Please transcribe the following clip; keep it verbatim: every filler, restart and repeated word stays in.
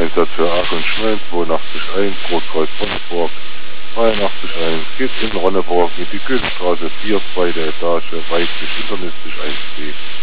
Einsatz für Aachen und Schmelz, zweiundachtzig eins, Großkreuz Ronneburg, dreiundachtzig eins, geht in Ronneburg mit die Königstraße vier, zweite Etage, weiblich, internistisch eins B.